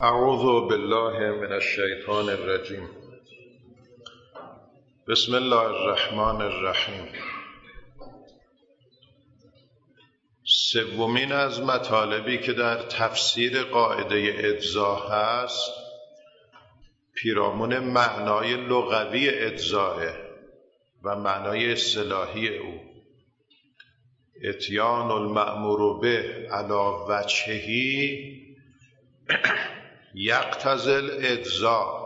اعوذ بالله من الشیطان الرجیم. بسم الله الرحمن الرحیم. سومین از مطالبی که در تفسیر قاعده اجزا هست پیرامون معنای لغوی اجزاه و معنای اصطلاحی او. اتیان المأمور به علی وجهه یقتضی الاجزا.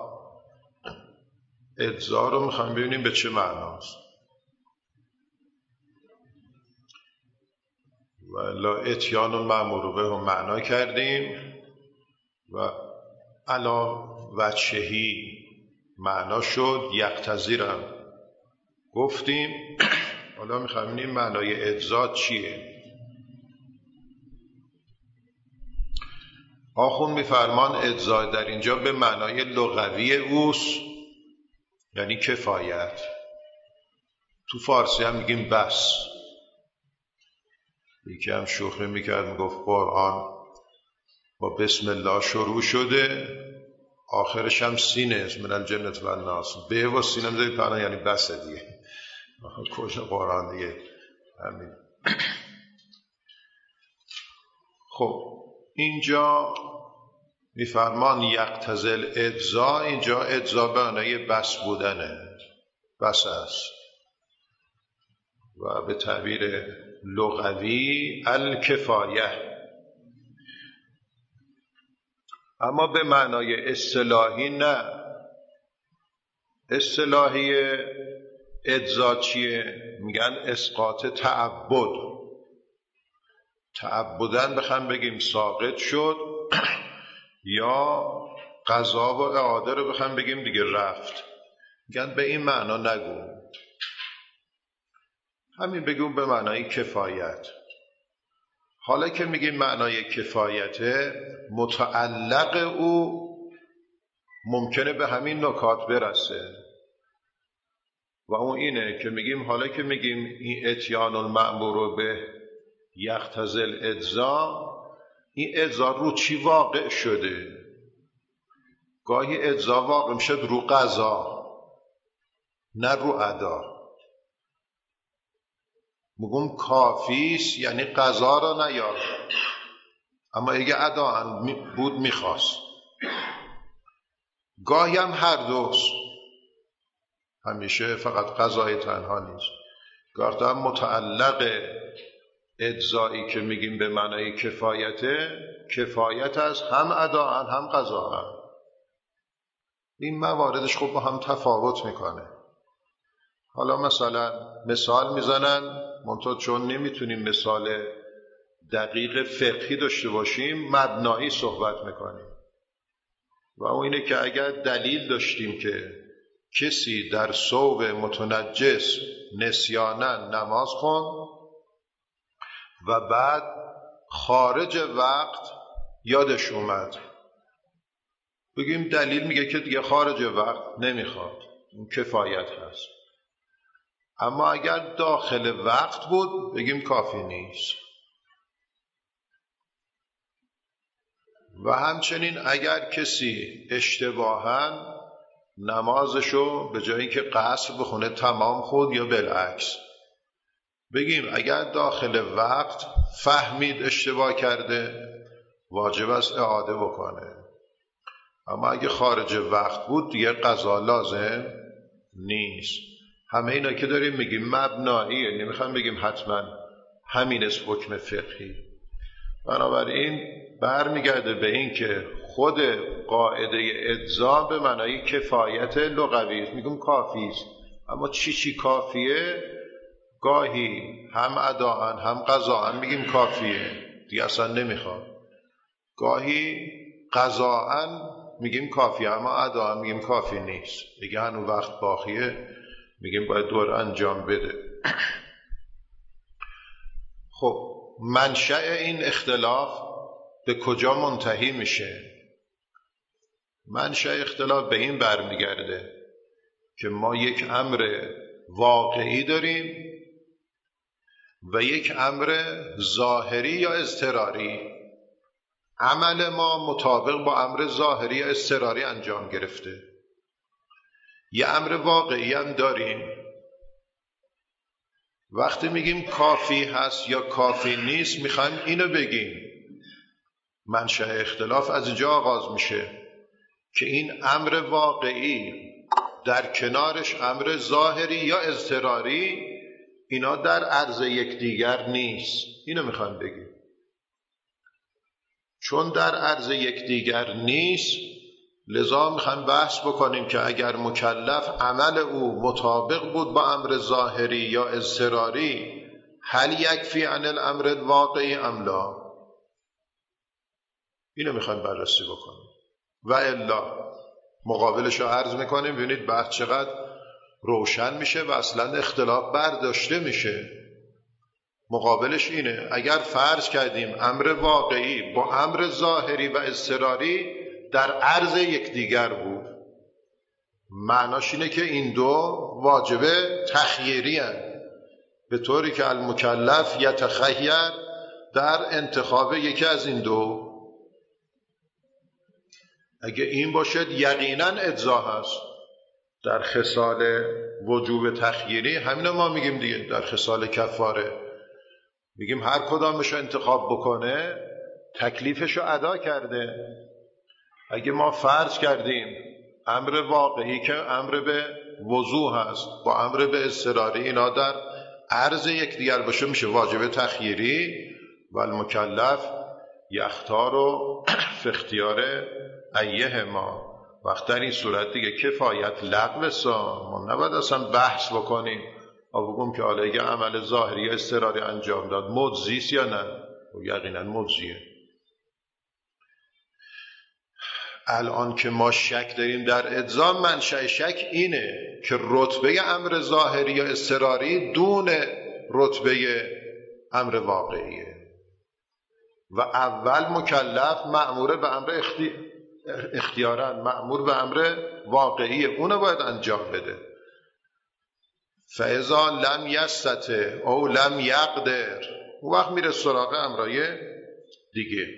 اجزا رو میخوایم ببینیم به چه معناست. و الا اتیان المأمور به هم معنا کردیم و علی وجهه معنا شد، یقتضی رو گفتیم. حالا میخوایم ببینیم معنای اجزا چیه. آخوند میفرمان اجزا در اینجا به معنای لغوی اوست، یعنی کفایت. تو فارسی هم میگیم بس. یکی هم شوخی میکرد میگفت قرآن با بسم الله شروع شده، آخرش هم سینه من الجنة و الناس. به و سینه میذارید پهنا یعنی بسه دیگه. کجا قرآن دیگه همین. خب اینجا میفرمان یقتضی الاجزا. اینجا اجزا به معنای بس بودنه، بس است. و به تعبیر لغوی الکفایه. اما به معنای اصطلاحی نه. اصطلاحی اجزا چیه؟ میگن اسقاط تعبد. تعبدن بخوام بگیم ساقط شد، یا قضا و اعاده رو بخوام بگیم دیگه رفت. میگن به این معنا نگو، همین بگیم به معنای کفایت. حالا که میگیم معنای کفایته، متعلق او ممکنه به همین نکات برسه و اون اینه که میگیم حالا که میگیم این اتیان المأمور به یقتضی الاجزا، این اجزا رو چی واقع شده؟ گاهی اجزا واقع میشه رو قضا نه رو ادا. میگم کافیست یعنی قضا را نیار، اما اگه ادا بود میخواست. گاهی هم هر دوست، همیشه فقط قضای تنها نیست. گاهی هم متعلق اجزایی که میگیم به معنای کفایته، کفایت از هم اداء هم قضاء. این مواردش خب با هم تفاوت میکنه. حالا مثلا مثال میزنن، منتها چون نمیتونیم مثال دقیق فقهی داشته باشیم مبنایی صحبت میکنیم. و اون اینه که اگر دلیل داشتیم که کسی در ثوب متنجس نسیانا نماز خوند و بعد خارج وقت یادش اومد، بگیم دلیل میگه که دیگه خارج وقت نمیخواد، این کفایت هست. اما اگر داخل وقت بود بگیم کافی نیست. و همچنین اگر کسی اشتباهاً نمازشو به جایی که قصر بخونه تمام خود یا بالعکس، بگیم اگر داخل وقت فهمید اشتباه کرده واجب است اعاده بکنه. اما اگه خارج وقت بود دیگه قضا لازم نیست. همه اینا که داریم میگیم مبناییه، نمیخوام بگیم حتما همین است حکم فقهی. بنابراین برمیگرده به این که خود قاعده اجزا به معنای کفایت لغوی میگم کافی است. اما چی کافیه؟ گاهی هم اداء هم قضاء میگیم کافیه دیگه اصلا نمیخواد. گاهی قضاء میگیم کافیه اما اداء میگیم کافی نیست، دیگه هنوز وقت باقیه، میگیم باید دور انجام بده. خب منشأ این اختلاف به کجا منتهی میشه؟ منشأ اختلاف به این برمیگرده که ما یک امر واقعی داریم و یک امر ظاهری یا اضطراری. عمل ما مطابق با امر ظاهری یا اضطراری انجام گرفته. یه امر واقعی هم داریم. وقتی میگیم کافی هست یا کافی نیست میخوایم اینو بگیم. منشأ اختلاف از اینجا آغاز میشه که این امر واقعی در کنارش امر ظاهری یا اضطراری اینا در عرض یکدیگر نیست. اینو میخوایم بگیم. چون در عرض یکدیگر نیست لذا میخوایم بحث بکنیم که اگر مکلف عمل او مطابق بود با امر ظاهری یا اضطراری هل یکفی عن الامر الواقعی ام لا. اینو میخوایم بررسی بکنیم و الا مقابلش رو عرض میکنیم. ببینید بحث چقدر روشن میشه و اصلا اختلاف برداشته میشه. مقابلش اینه اگر فرض کردیم امر واقعی با امر ظاهری و اضطراری در عرض یکدیگر بود، معناش اینه که این دو واجب تخییری هستند، به طوری که المکلف یتخیر در انتخاب یکی از این دو. اگه این باشد یقینا اجزا هست. در خصال وجوب تخییری همینو ما میگیم دیگه. در خصال کفاره میگیم هر کدامش رو انتخاب بکنه تکلیفش رو ادا کرده. اگه ما فرض کردیم امر واقعی که امر به وضوح هست با امر به اضطراری اینا در عرض یکدیگر باشه میشه واجب تخییری و المکلف یختار و فی اختیار ایه ما. وقت در این صورت دیگه کفایت لغوسا ما نباید اصلا بحث بکنیم و بگم که حالا اگه عمل ظاهری یا اضطراری انجام داد مجزیست یا نه. و یقینا مجزیه. الان که ما شک داریم در اجزا، منشأ شک اینه که رتبه امر ظاهری یا اضطراری دون رتبه امر واقعیه و اول مکلف مأمور به امر اختیارا مأمور به امر واقعیه، اونو باید انجام بده. فاذا لم یستطع او لم یقدر اون وقت میره سراغ امرای دیگه.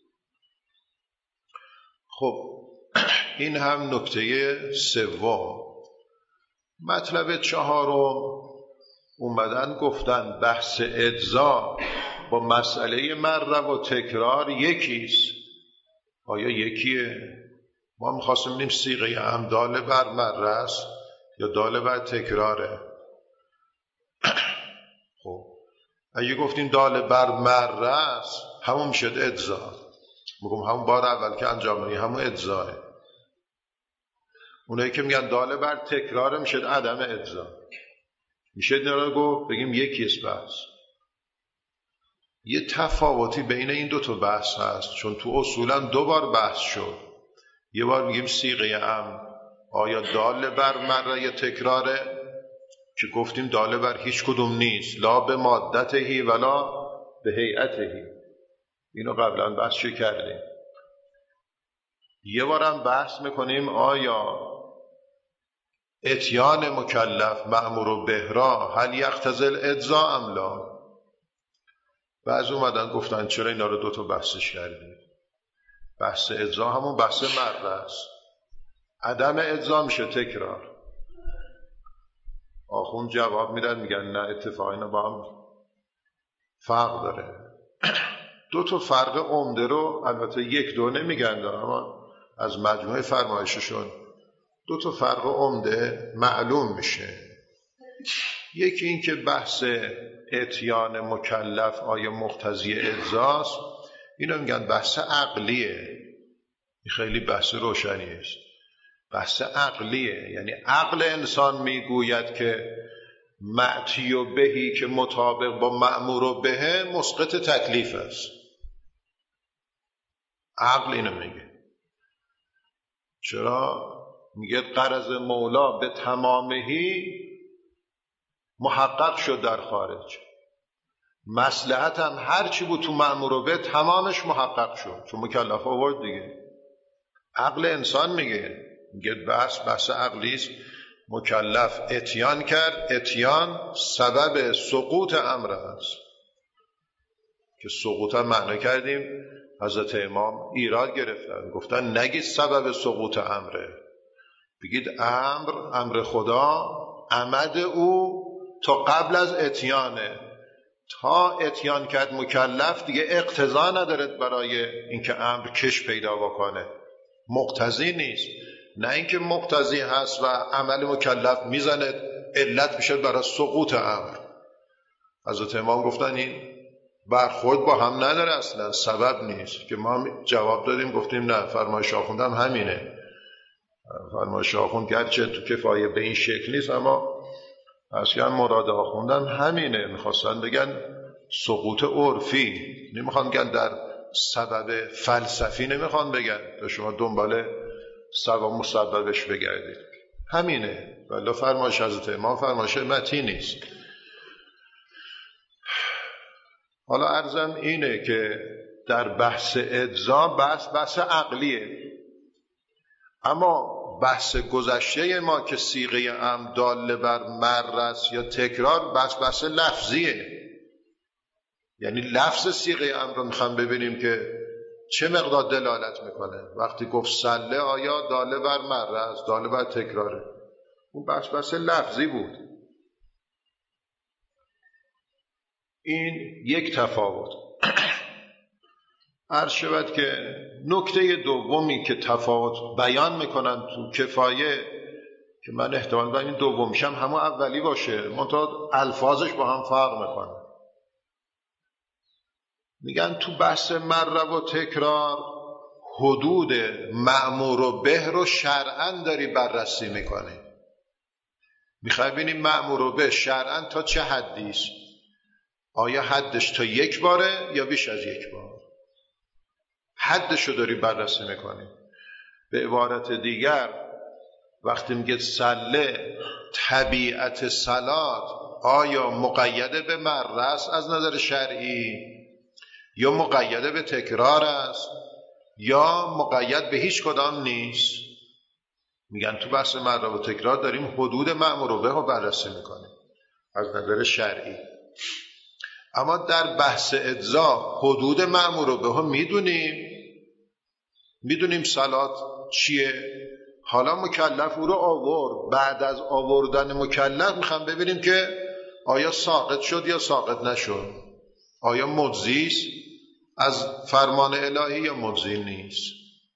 خب این هم نکته سوم. مطلب چهارم اومدن گفتن بحث اجزا با مسئله مره و تکرار یکیست. آیا یکیه؟ ما میخواستیم ببینیم صیغه هم داله بر مره است یا داله بر تکراره. خب اگه گفتیم داله بر مره است همون میشد اجزا. میگم همون بار اول که انجام بدی همون اجزاه. اونایی که میگن داله بر تکرار میشد عدم اجزا. میشه اینا رو گفت بگیم یکیست بحث. یه تفاوتی بین این دو تا بحث هست چون تو اصولا دو بار بحث شد. یه بار میگیم صیغه ام آیا داله بر مره یا تکراره که گفتیم داله بر هیچ کدوم نیست، لا به مادتهی ولا به هیئتهی. اینو قبلا بحث کردیم. یه بارم بحث میکنیم آیا اتیان مکلف مأمور بهرا هل یقتضی الاجزا ام لا. بعض اومدن گفتن چرا اینا رو دوتا بحثش کردیم. بحث اجزا همون بحث مره است، عدم اجزا میشه تکرار. آخوند جواب میدن میگن نه اتفاقی اینا با هم فرق داره. دو تا فرق عمده رو البته یک دو نمیگن اما از مجموعه فرمایششون دو تا فرق عمده معلوم میشه. یکی این که بحث اتیان مکلف آیا مقتضی اجزاست، اینو میگن بحث عقلیه. این خیلی بحث روشنی است. بحث عقلیه، یعنی عقل انسان میگوید که معتی و بهی که مطابق با مأمور و بهه مسقط تکلیف است. عقل اینو میگه. چرا؟ میگه غرض مولا به تمامهی محقق شد در خارج. مصلحت هم هر چی بود تو مأمور و به تمامش محقق شد چون مکلف آورد دیگه. عقل انسان میگه بحث عقلی است. مکلف اتیان کرد، اتیان سبب سقوط امر است که سقوط هم معنی کردیم حضرت امام ایراد گرفتن، گفتن نگید سبب سقوط امره، بگید امر خدا، عمد او تا قبل از اتیانه، تا اتیان کرد مکلف دیگه اقتضا نداره برای اینکه امر کش پیدا بکنه، مقتضی نیست. نه اینکه مقتضی هست و عمل مکلف میزنه علت میشه برای سقوط امر. حضرت امام گفتن این برخورد با هم نداره، اصلا سبب نیست. که ما جواب دادیم گفتیم نه، فرمایش آخوندم همینه. فرمایش آخوند گرچه تو کفایه به این شکل نیست، اما اصلا مراد آخوندم همینه. میخواستن بگن سقوط عرفی، نمیخوان بگن در سبب فلسفی، نمیخوان بگن تا شما دنبال سبب مسببش بگردید، همینه. ولی فرمایش حضرت امام فرمایش متی نیست. حالا عرضم اینه که در بحث اجزا بحث عقلیه، اما بحث گذشته ما که صیغه امر داله بر مررس یا تکرار بحث لفظیه. یعنی لفظ صیغه امر رو میخوام ببینیم که چه مقدار دلالت میکنه. وقتی گفت سله آیا داله بر مررس، داله بر تکراره، اون بحث لفظی بود. این یک تفاوت. عرض شود که نکته دومی که تفاوت بیان میکنن تو کفایه، که من احتمال به این دومیشم همون اولی باشه، منتها الفاظش با هم فرق میکنه. میگن تو بحث مره و تکرار حدود مأمور و به رو شرعاً داری بررسی میکنی. میخوای ببینیم مأمور و به شرعاً تا چه حدیست؟ آیا حدش تا یک باره یا بیش از یک بار؟ حدشو داری بررسی میکنی. به عبارت دیگر وقتی میگه سله طبیعت صلات آیا مقیده به مره است از نظر شرعی، یا مقیده به تکرار است، یا مقید به هیچ کدام نیست؟ میگن تو بحث مره و تکرار داریم حدود مأمور و به رو بررسی میکنیم از نظر شرعی. اما در بحث اجزا حدود مأمور و به رو میدونیم صلات چیه. حالا مکلف او رو آورد، بعد از آوردن مکلف میخوام ببینیم که آیا ساقط شد یا ساقط نشد، آیا مجزی است از فرمان الهی یا مجزی نیست.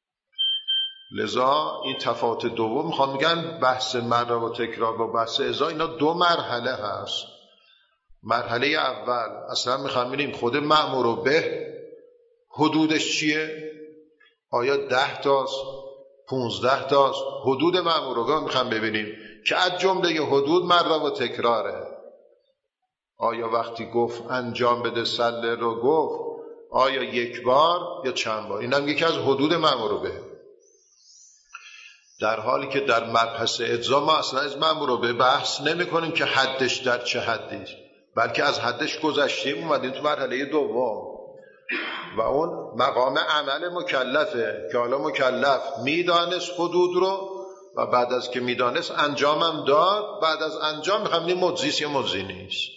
لذا این تفاوت دوم میخوام میگن بحث مره و تکرار با بحث اجزا اینا دو مرحله هست. مرحله اول اصلا میخوام ببینیم خود مأمور و به حدودش چیه، آیا 10 تاست 15 تاست. حدود مأمور و به میخوام ببینیم که از جمله حدود مره و تکراره. آیا وقتی گفت انجام بده سله رو گفت آیا یک بار یا چند بار؟ این هم یکی از حدود مأمور و به. در حالی که در مبحث اجزا ما اصلا از مأمور و به بحث نمی کنیم که حدش در چه حدیست، بلکه از حدش گذشتیم اومدیم تو مرحله دوم و اون مقام عمل مکلفه که حالا مکلف میدانست حدود رو و بعد از که میدانست انجامم داد. بعد از انجام میخوام مجزیست یا مجزی نیست.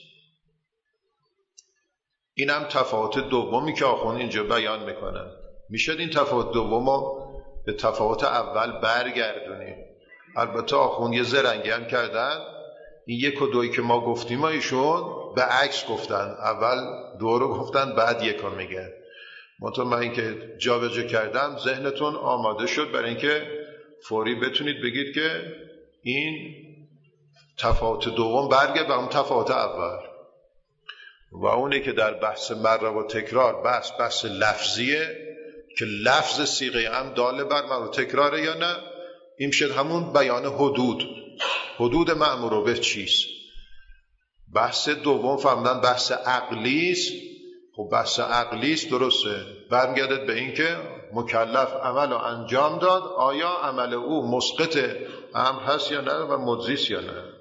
این هم تفاوت دومی که آخوند اینجا بیان میکنن. میشد این تفاوت دوم رو به تفاوت اول برگردونیم. البته آخوند یه زرنگی هم کردن، این یک و دوی که ما گفتیم ایشون به عکس گفتن، اول دو رو گفتن بعد یک رو میگن. من اینکه جا به جا کردم ذهنتون آماده شد برای اینکه فوری بتونید بگید که این تفاوت دوم برگرد به اون تفاوت اول، و اونه که در بحث مره و تکرار بحث لفظیه که لفظ صیغه هم داله بر مره و تکراره یا نه. این شد همون بیان حدود مأمور و به چیست. بحث دوم فهمدن بحث عقلیست. خب بحث عقلیست درسته، برمیگردد به این که مکلف عمل رو انجام داد، آیا عمل او مسقط امر هست یا نه و مجزیست یا نه.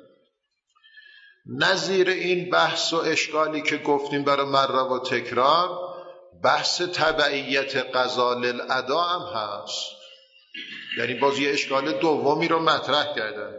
نظیر این بحث و اشکالی که گفتیم برای مره و تکرار بحث تبعیت قضا للأدا هم هست. یعنی باز یه اشکال دومی رو مطرح کردن.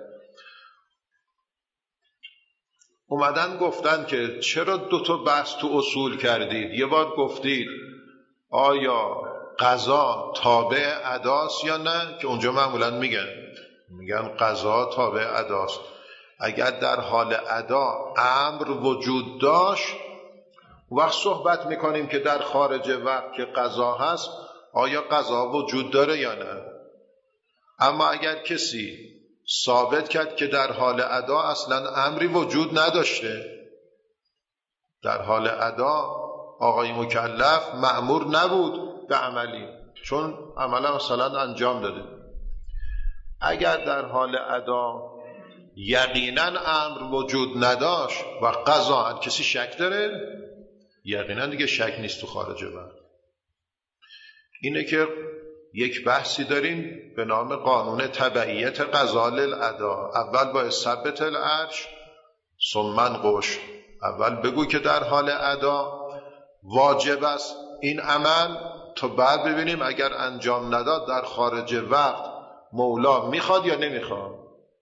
اومدن گفتن که چرا 2 تا بحث تو اصول کردید؟ یه بار گفتید آیا قضا تابع اداست یا نه، که اونجا معمولا میگن قضا تابع اداست. اگر در حال ادا امر وجود داشت، وقت صحبت میکنیم که در خارج وقت که قضا هست آیا قضا وجود داره یا نه. اما اگر کسی ثابت کرد که در حال ادا اصلا امری وجود نداشته، در حال ادا آقای مکلف مأمور نبود به عملی، چون عملا مثلا انجام داده. اگر در حال ادا یقینا امر وجود نداشت و قضا کسی شک داره، یقینا دیگه شک نیست تو خارج وقت. اینه که یک بحثی داریم به نام قانون تبعیت قضا للادا. اول باید ثبت العرش ثم انقش، اول بگو که در حال ادا واجب است این عمل، تا بعد ببینیم اگر انجام نداد در خارج وقت مولا میخواد یا نمیخواد.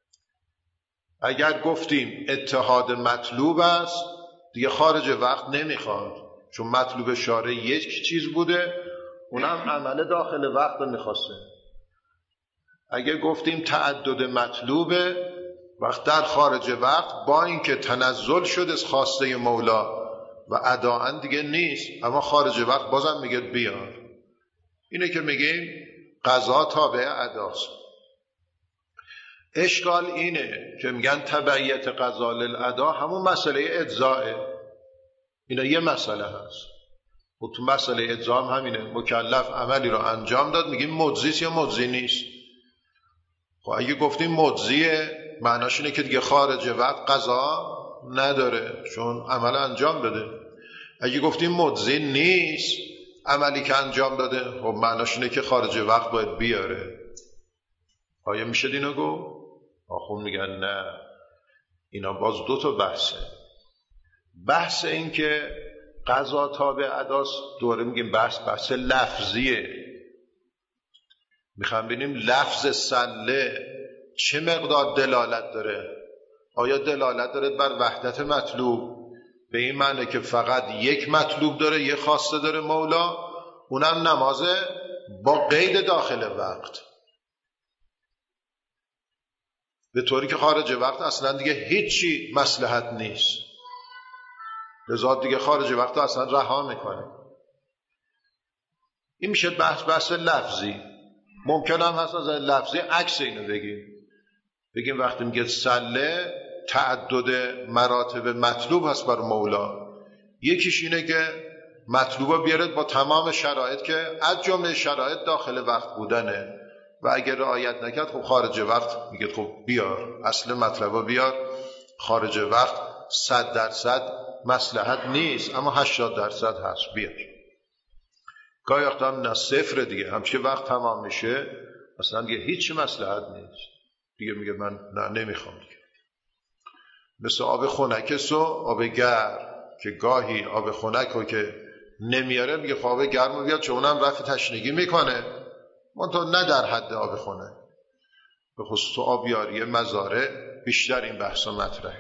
اگر گفتیم اتحاد مطلوب است دیگه خارج وقت نمیخواد، چون مطلوب شارع یک چیز بوده، اونم عمل داخل وقت میخواسته. اگر گفتیم تعدد مطلوبه، وقت در خارج وقت با اینکه تنزل شده از خواسته مولا و اداءً دیگه نیست، اما خارج وقت بازم میگه بیار. اینه که میگیم قضا تابع اداست. اشکال اینه که میگن تبعیت قضا للادا همون مسئله اجزائه. اینا یه مسئله هست و تو مسئله اجزا هم همینه، مکلف عملی رو انجام داد، میگیم مجزیست یا مجزی نیست. خب اگه گفتیم مجزیه معناش اینه که دیگه خارج وقت قضا نداره چون عمل انجام داده. اگه گفتیم مجزی نیست عملی که انجام داده، خب معناش اینه که خارج وقت باید بیاره. آیا میشه اینو گفت؟ آخون میگن نه، اینا باز دو تا بحثه. بحث این که قضا تابع اداست دوره میگیم بحث لفظیه. میخوام ببینیم لفظ سله چه مقدار دلالت داره. آیا دلالت داره بر وحدت مطلوب، به این معنی که فقط یک مطلوب داره، یک خواسته داره مولا، اونم نمازه با قید داخل وقت، به طوری که خارج وقت اصلا دیگه هیچی مصلحت نیست، لذا دیگه خارج وقت اصلا رها میکنه. این میشه بحث لفظی. ممکن هم هست از لفظی عکس اینو بگیم وقتی میگه سله تعدد مراتب مطلوب هست بر مولا، یکیش اینه که مطلوبه بیارد با تمام شرایط که از جمله شرایط داخل وقت بودنه و اگر رعایت نکرد خب خارج وقت میگه خب بیار، اصل مطلبه بیار، خارج وقت 100% مصلحت نیست اما 80% هست، بیار. گاهی وقت هم نه صفر دیگه، همچه وقت تمام میشه مثلا دیگه هیچ مصلحت نیست دیگه، میگه من نمیخوام دیگه. مثل آب خنک آب گرم که گاهی آب خنک رو که نمیاره میگه خب آب گرم رو بیاد، چون اونم رفع تشنگی میکنه، منطقه نه در حد آب خنک. به خصوص تو آبیاری مزارع بیشتر این بحث مطرحه.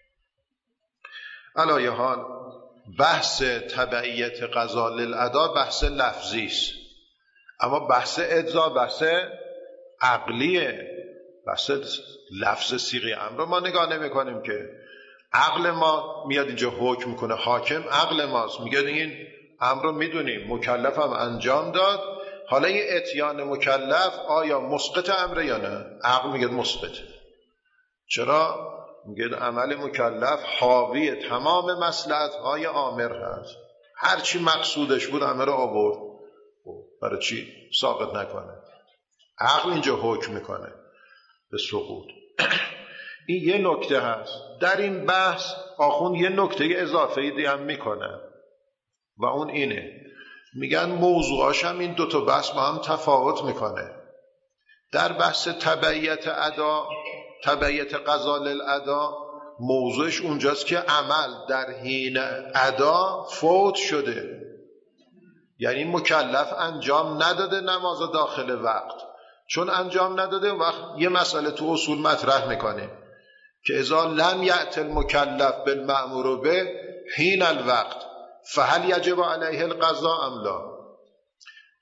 علایه حال بحث تبعیت قضا للادا بحث لفظی است، اما بحث اجزا بحث عقلیه. بحث لفظ صیغه امر ما نگاه نمی کنیم که عقل ما میاد اینجا حکم میکنه، حاکم عقل ماست، میگه این امر رو میدونیم مکلف هم انجام داد، حالا این اتیان مکلف آیا مسقط امره یا نه؟ عقل میگه مسقط. چرا؟ میگه عمل مکلف حاوی تمام مصلحت‌های آمر هست، هرچی مقصودش بود امر آورد، برای چی ساقط نکنه؟ عقل اینجا حکم میکنه به سقوط. این یه نکته هست. در این بحث آخوند یه نکته اضافه‌ای دیگه هم میکنه و اون اینه، میگن موضوعاش هم این دوتا بحث با هم تفاوت میکنه. در بحث تبعیت ادا، تبعیت قضا للادا، موضوعش اونجاست که عمل در حین ادا فوت شده، یعنی مکلف انجام نداده نماز داخل وقت. چون انجام نداده وقت یه مسئله تو اصول مطرح میکنه که اذا لم یأت المکلف بالمأمور به حین الوقت فهل یجب علیه القضاء ام لا.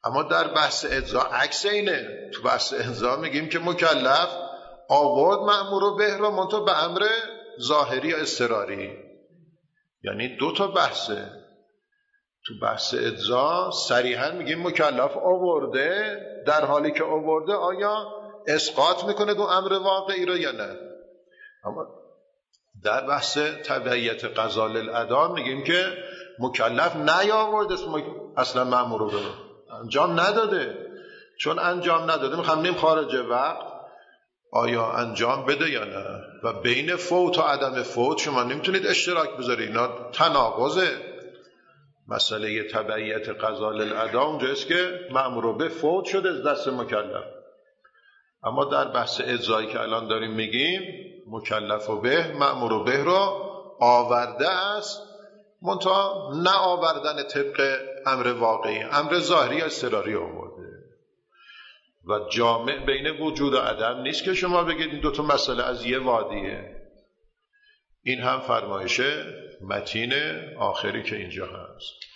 اما در بحث اجزا عکس اینه. تو بحث اجزا میگیم که مکلف آورد مأمور به رو منتها به امر ظاهری یا اضطراری، یعنی دو تا بحثه. تو بحث اجزا صریحا میگیم مکلف آورده، در حالی که آورده آیا اسقاط میکنه دو امر واقعی رو یا نه. اما در بحث تبعیت قضا للأدا میگیم که مکلف نیاورده اصلا مأمور رو انجام نداده، چون انجام نداده میخوام خارج وقت آیا انجام بده یا نه. و بین فوت و عدم فوت شما نمیتونید اشتراک بذارید، اینا تناقضه. مسئله تبعیت قضا للأدا اونجاست که مأمور به فوت شده از دست مکلف. اما در بحث اجزایی که الان داریم میگیم مکلف و به مأمور به رو آورده است، منتها نه آوردن طبق امر واقعی، امر ظاهری یا اضطراری آورده. و جامع بین وجود و عدم نیست که شما بگید این دوتا مسئله از یه وادیه. این هم فرمایش متین آخری که اینجا هست.